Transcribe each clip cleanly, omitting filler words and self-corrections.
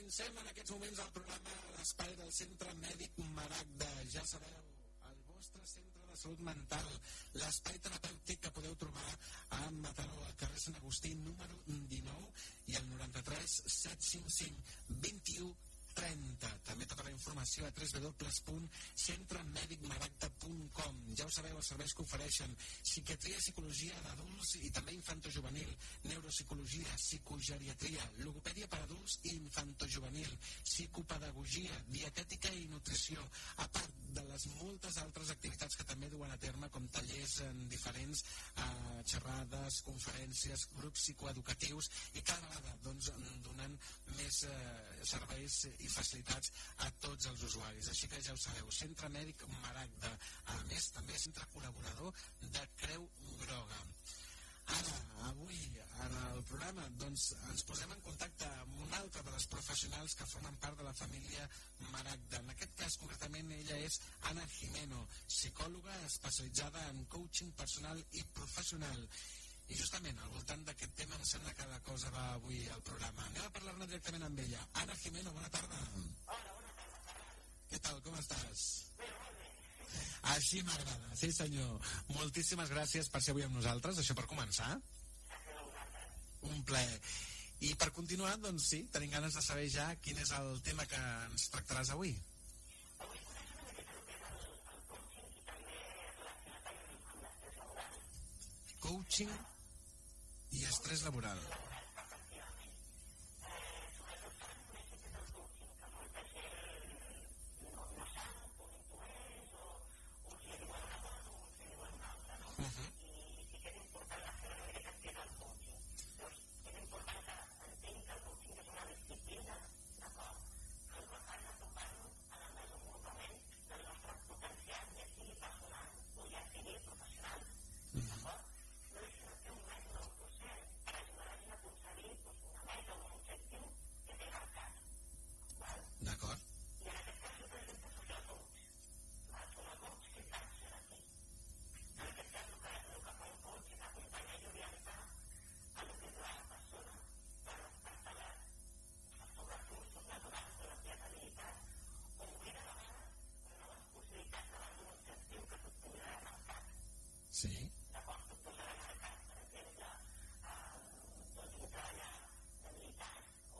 Comencem en aquests moments el programa L'Espai del Centre Mèdic Maragda. Ja sabeu, el vostre centre de salut mental, l'espai terapèutic que podeu trobar a Mataró, al carrer Sant Agustí, número 19, i al 93 755 21 30. També tota la informació a www.centremedicmaragda.com. Ja ho sabeu, els serveis que ofereixen: psiquiatria i psicologia d'adults i també infantojuvenil, neuropsicologia, psicogeriatria, logopèdia per adults i infantojuvenil, psicopedagogia, dietètica i nutrició, a part de les moltes altres activitats que també duen a terme, com tallers diferents, xerrades, conferències, grups psicoeducatius, i cada vegada donen més serveis i facilitats a tots els usuaris. Així que ja ho sabeu, Centre Mèdic Maragda. A més, també centre col·laborador de Creu Groga. Ara, avui, en el programa, ens posem en contacte amb una altra de les professionals que formen part de la família Maragda. En aquest cas, concretament, ella és Ana Jimeno, psicòloga especialitzada en coaching personal i professional. I justament al voltant d'aquest tema em sembla que la cosa va avui al programa. Anem a parlar-ne directament amb ella. Ana Jimeno, bona tarda. Hola, bona tarda. Què tal, com estàs? Bé, molt bé. Així m'agrada, sí senyor. Moltíssimes gràcies per ser avui amb nosaltres, això per començar. Un plaer. I per continuar, doncs sí, tenim ganes de saber ja quin és el tema que ens tractaràs avui. Avui comencem amb aquest tema del coaching i també relacionat amb l'estrès laboral. Coaching i estrès laboral. Efectivament. Sobretot per conèixer què és el coaching, que molta gent no sap, o intueix, o uns li diuen una cosa o uns li diuen una altra, no? I sí que és important la seva manera què és el coaching. Doncs és important que entenc que el coaching és una disciplina, d'acord? Que el que fa és apropar-nos al desenvolupament del nostre potencial, ja sigui personal o ja sigui professional, d'acord? No és fer un mètode o un procés per ajudar la gent a aconseguir una meta o un objectiu que té marcat, val? D'acord. I en aquest cas jo, per exemple, soc el coach, val? Som el coach que està aquí. En aquest cas el que fa un coach és acompanyar i orientar a lo que és la persona per tallar els seus recursos naturals de la creativitat o obrir a vegades noves possibilitats davant d'un objectiu que tu et pugui haver marcat. Sí. D'acord? Tu et pots haver marcat, per exemple, un treballar d'habilitats o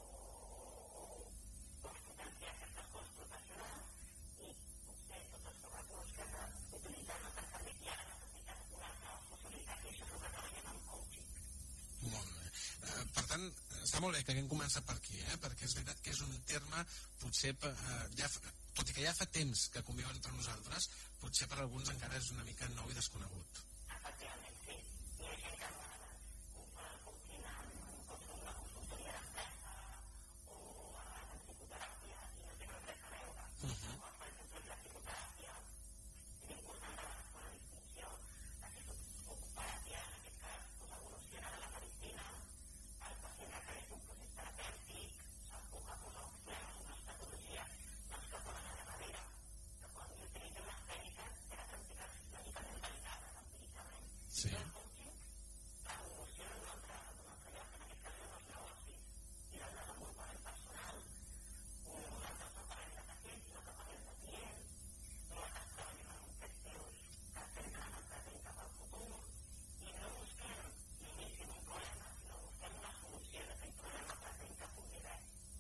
potenciar certes coses professionals i potser tots els teus recursos que has utilitzat no t'han servit i ara necessites una altra possibilitat i això és el que treballem amb coaching. Molt bé. Per tant, està molt bé que haguem començat per aquí, perquè és veritat que és un terme, potser, tot i que ja fa temps que conviuen entre nosaltres, potser per alguns encara és una mica nou i desconegut. Efectivament, sí. Hi ha gent que a vegades confon el coaching amb una consultoria d'empresa o a vegades amb psicoteràpia i no tenen res a veure. Per exemple, la psicoteràpia és important de vegades fer una distinció. La psicoteràpia, en aquest cas, evoluciona de la medicina, el pacient requereix un procés terapèutic, poc a poc observa unes patologies que poden anar darrere, que quan utilitzen les tècniques terapèutiques medicament validades empíricament. Sí. El coaching evoluciona d'un altre lloc, en aquest cas són els negocis i del desenvolupament personal. Nosaltres no parlem de pacients, sinó que parlem de clients. Nosaltres treballem amb objectius que centren el present cap al futur i no busquem l'inici d'un problema, sinó busquem una solució d'aquell problema present que pugui haver.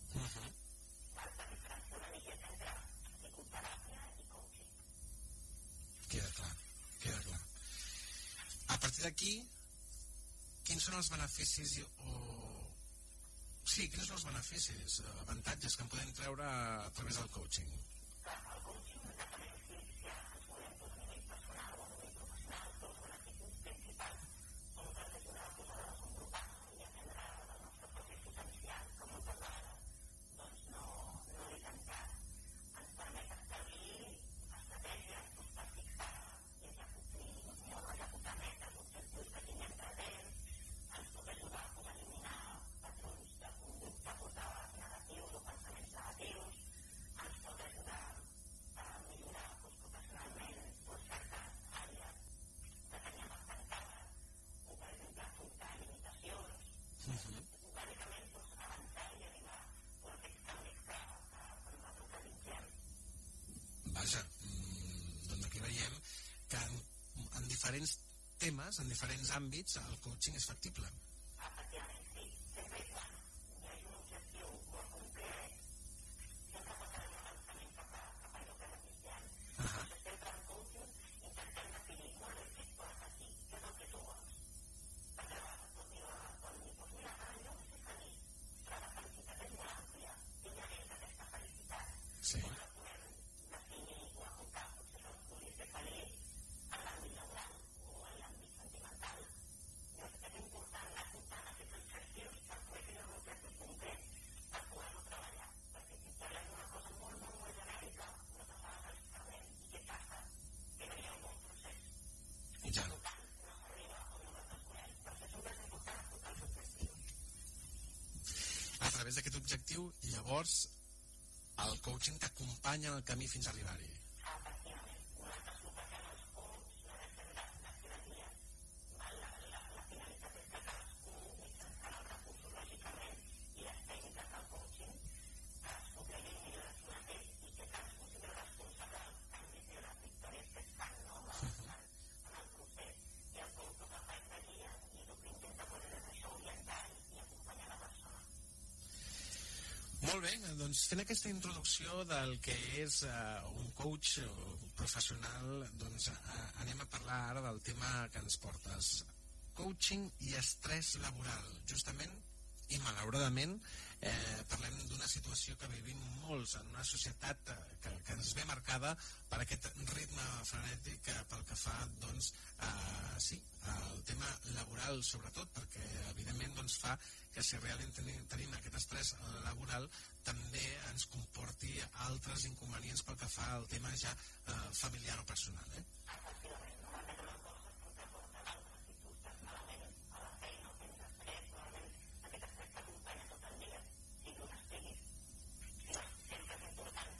Val? Per diferenciar una miqueta entre psicoteràpia i coaching. Queda clar, queda clar. A partir d'aquí, quins són els beneficis quins són els beneficis, avantatges que en podem treure a través del coaching? Clar, el coaching, independentment si ens movem tot a nivell personal o a nivell professional, tots els beneficis principals són per ajudar-nos a desenvolupar i aprendre del nostre propi potencial, que moltes vegades no és encara. Ens permet establir estratègies per fixar i executar metes, objectius que tinguem presents, ens pot ajudar a poder eliminar patrons de conducta, vegades negatius o pensaments negatius, ens pot ajudar diferents temes, en diferents àmbits, el coaching és factible. Efectivament, sí. Sempre i quan hi hagi un objectiu molt concret, sempre pot haver un avançament cap a allò que desitgem. Llavors, sempre en coaching intentem definir molt bé què et porta aquí, què és el que tu vols. Perquè a vegades pot dir, doncs mira, ara jo vull ser feliç, però la felicitat és molt àmplia, tinc l'eix d'aquesta felicitat. Sí. La podem definir o acotar, potser no volia ser feliç en l'àmbit laboral o en l'àmbit sentimental. Llavors és important acotar aquests objectius per poder tenir un objectiu concret per poder-lo treballar. Perquè si parlem d'una cosa molt genèrica, moltes vegades ens perdem. I què passa? Que no hi ha un bon procés. I ja. Per tant, no s'arriba a on nosaltres volem. Per això sempre és important acotar els objectius. A través d'aquest objectiu, llavors, el coaching t'acompanya en el camí fins a arribar-hi. Efectivament, nosaltres el que fem els coachs no deixem de fer guies. La finalitat és que cadascú, mitjançant els recursos, lògicament, i les tècniques del coaching, cadascú cregui millor en si mateix i que cadascú sigui responsable dels canvis i de les victòries que es fan, no? En el procés. I el coach el que fa és de guia i el que intenta poder és això, orientar i acompanyar la persona. Molt bé, doncs fent aquesta introducció del que és un coach professional, doncs anem a parlar ara del tema que ens portes. Coaching i estrès laboral, justament, i malauradament parlem d'una situació que vivim molts en una societat que ens ve marcada per aquest ritme frenètic pel que fa, doncs, sí, el tema laboral sobretot, perquè evidentment doncs, fa que si realment tenim aquest estrès laboral també ens comporti altres inconvenients pel que fa al tema ja familiar o personal. Efectivament, normalment una cosa és que porta l'altra. Si tu estàs malament a la feina o tens estrès, normalment aquest estrès t'acompanya tot el dia, sigui on estiguis. Sempre és important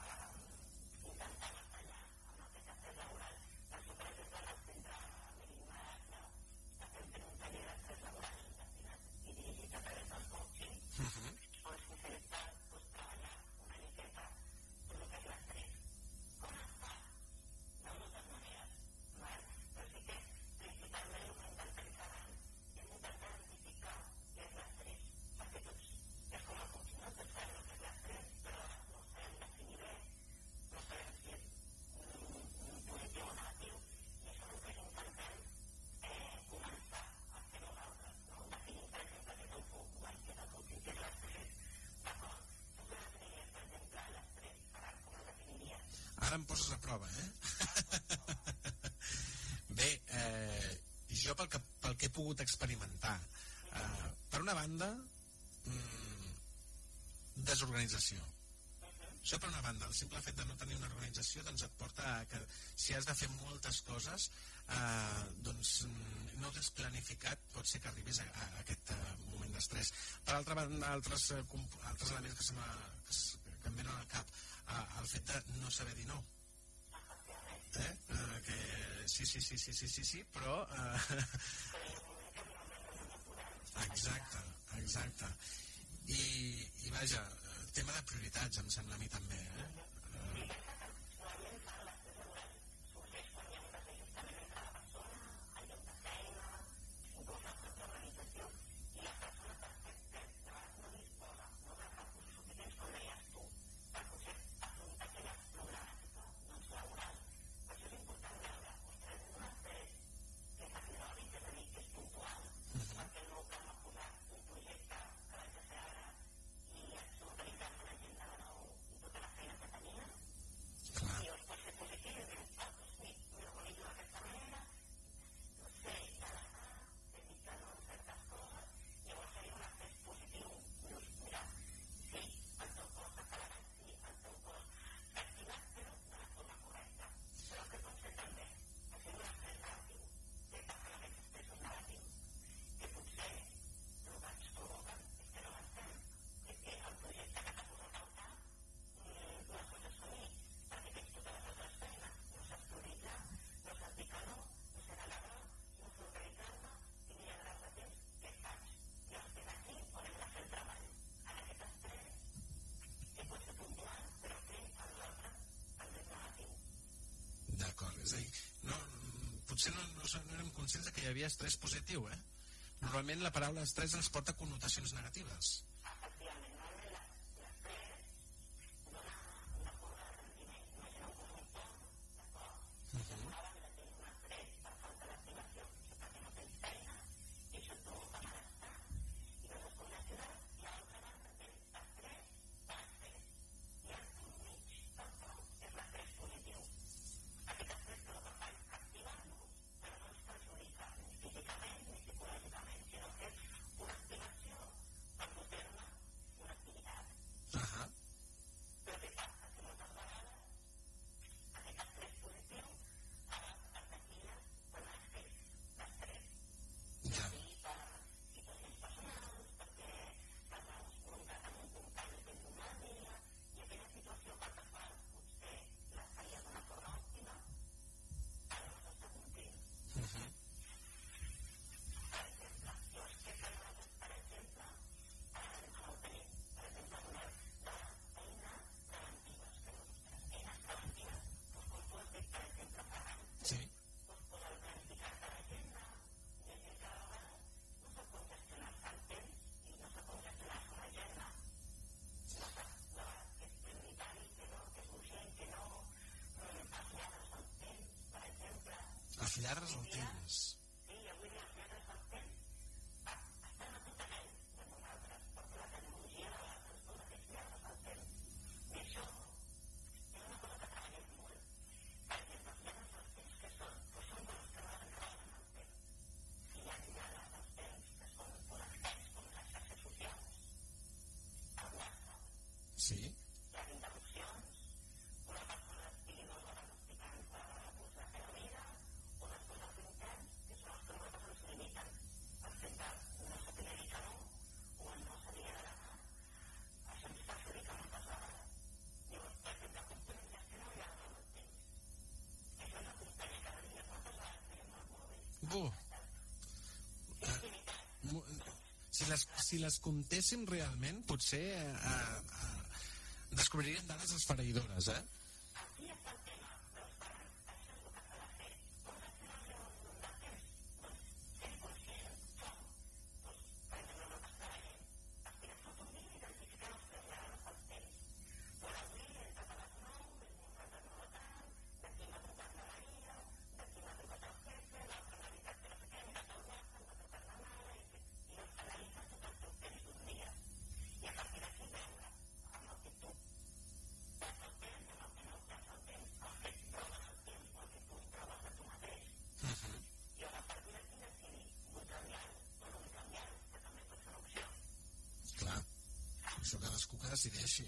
intentar batallar amb aquest estrès laboral. Per això, per exemple, en el centre Meridiana estem fent un taller d'estrès laboral destinat i dirigit a través del coaching, on s'intenta treballar una miqueta tot el que és l'estrès. Com es fa? De moltes maneres. Però sí que principalment el que intentem fer abans és intentar identificar què és l'estrès. Perquè tots, és com el coaching, no? Tots sabem el que és l'estrès, però no ho sabem definir bé, no sabem si és positiu o negatiu. I això és el que intentem començar a fer nosaltres, no? Definir, per exemple, què és el coaching, què és el coaching, què és l'estrès. D'acord, tu com definiries, per exemple, l'estrès? Ara, com el definiries? Ara em poses a prova, Bé, jo pel que he pogut experimentar, per una banda, desorganització. Això per una banda, el simple fet de no tenir una organització doncs et porta a que si has de fer moltes coses doncs no t'has planificat, pot ser que arribis a aquest moment d'estrès. Per altra banda, altres elements que em venen al cap, el fet de no saber dir no. Que sí, però exacte. I vaja, tema de prioritats em sembla a mi també, i absolutament conscients de que hi havia estrès positiu, Normalment la paraula estrès ens porta connotacions negatives. Llargues el temps. Sí. Si les comptéssim realment, potser descobriríem dades esfereïdores, Això cadascú que decideixi.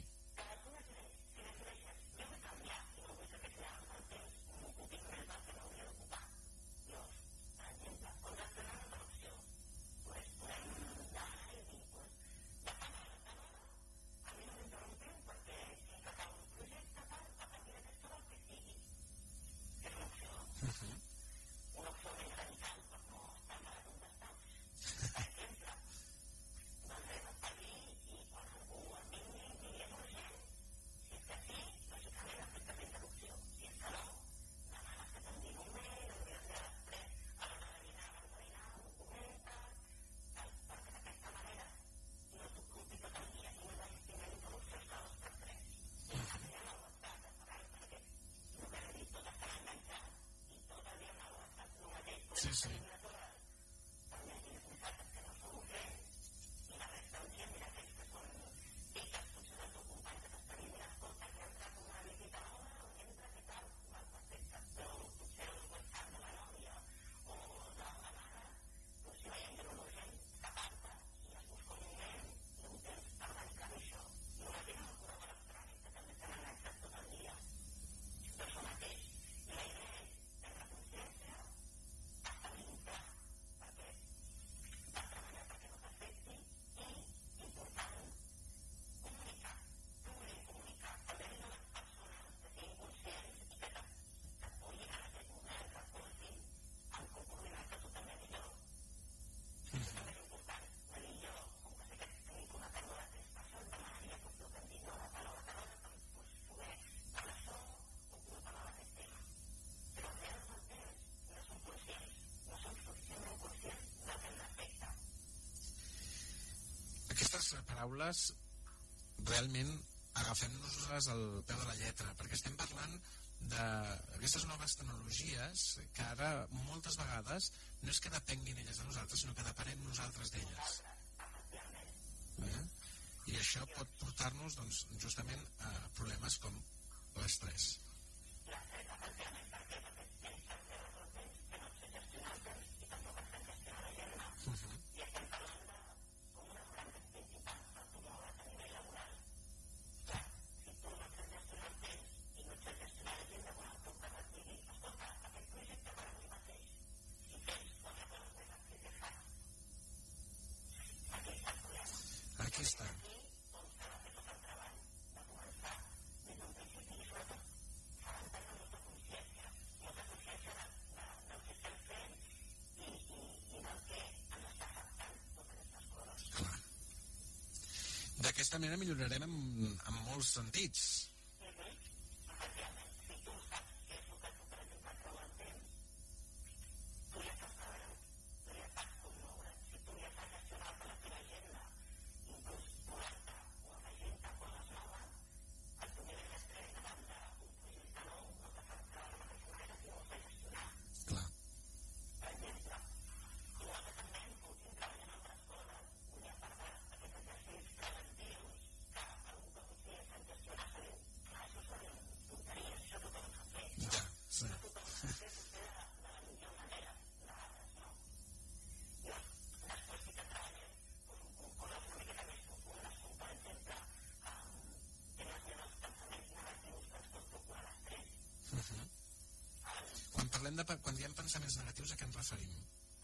Sí. paraules realment agafem-nos-les al peu de la lletra, perquè estem parlant d'aquestes noves tecnologies que ara moltes vegades no és que depenguin elles de nosaltres, sinó que depenem nosaltres d'elles. I això pot portar-nos doncs, justament a problemes com l'estrès. Aquí està. D'aquesta manera millorarem en molts sentits. Quan diem pensaments negatius, a què ens referim?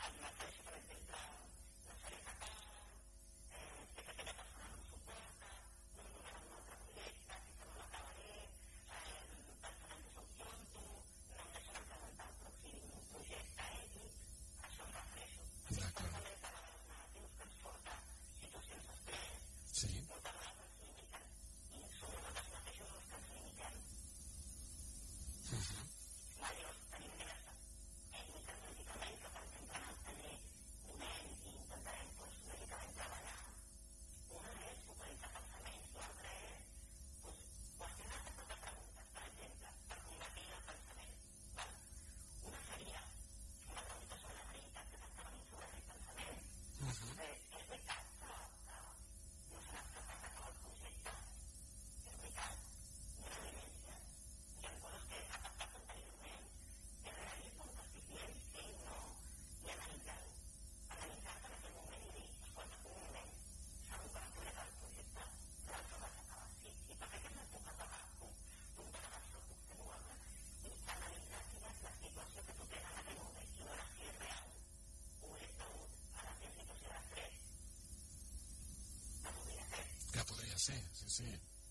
Sí.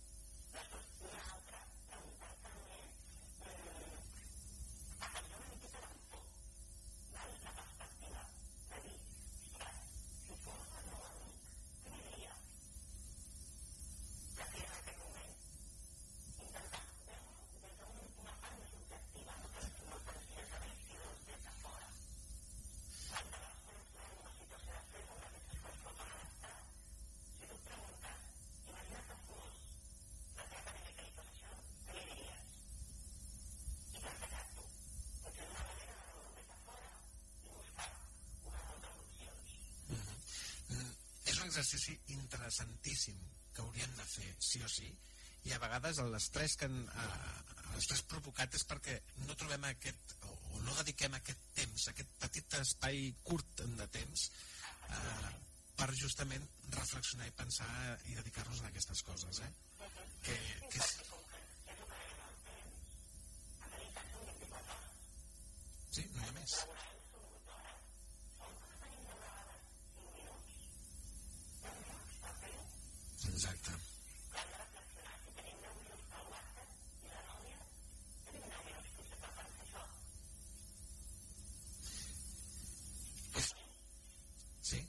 Exercici interessantíssim que hauríem de fer, sí o sí, i a vegades l'estrès provocat és perquè no trobem o no dediquem aquest temps, aquest petit espai curt de temps per justament reflexionar i pensar i dedicar-nos a aquestes coses, que és... Sí, no hi ha més. Exacte. Sí?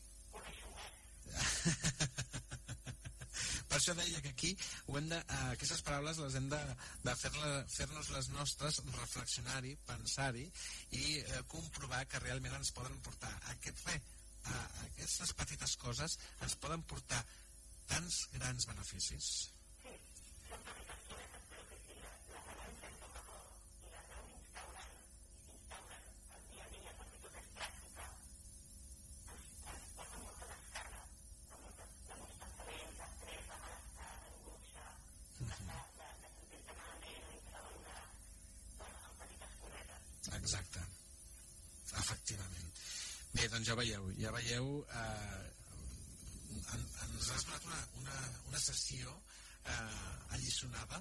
Per això deia que aquí aquestes paraules les hem de fer-nos les nostres, reflexionar-hi, pensar-hi i comprovar que realment ens poden portar aquestes petites coses ens poden portar tants grans beneficis. Exacte, efectivament. Bé, doncs ja veieu, ens has donat una sessió alliçonada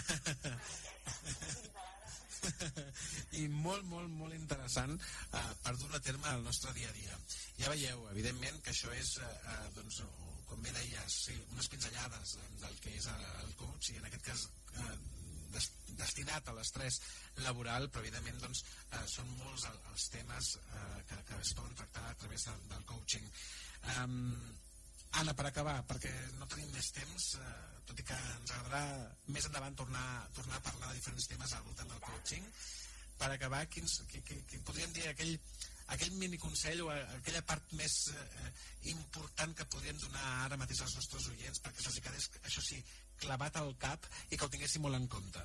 i molt interessant per dur a terme el nostre dia a dia. Ja veieu, evidentment, que això és, doncs, com bé deies, sí, unes pinzellades del que és el coach, i en aquest cas destinat a l'estrès laboral, però evidentment doncs, són molts els temes que es poden tractar a través del coaching. Anna, per acabar, perquè no tenim més temps, tot i que ens agradarà més endavant tornar a parlar de diferents temes al voltant del coaching, per acabar, podríem dir aquell miniconsell o aquella part més important que podríem donar ara mateix als nostres oients perquè se'ls quedés, això sí, clavat al cap i que ho tinguéssim molt en compte.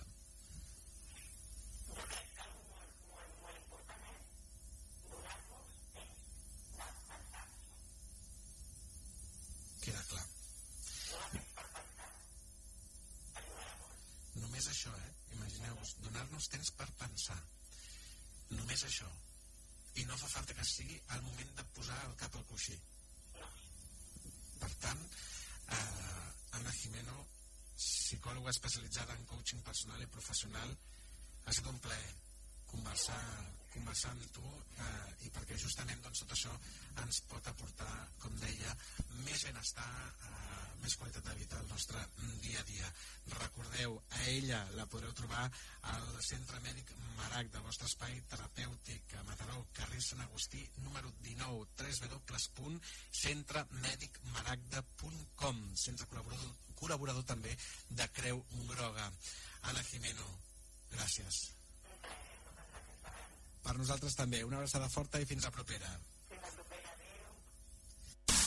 Queda clar. Només això, imagineu-vos, donar-nos temps per pensar. Només això. I no fa falta que sigui el moment de posar el cap al coixí. Per tant, Anna Gimeno, psicòloga especialitzada en coaching personal i professional, ha estat un plaer conversar amb tu, i perquè justament doncs, tot això ens pot aportar, com deia, més benestar, més qualitat de vida al nostre dia a dia. Recordeu, a ella la podreu trobar al Centre Mèdic Marac del vostre espai terapèutic a Mataró, carrer Sant Agustí número 19, www.centremedicmaragda.com, centre col·laborador també de Creu Groga. Anna Gimeno, gràcies. Per nosaltres també, una abraçada forta i fins a propera.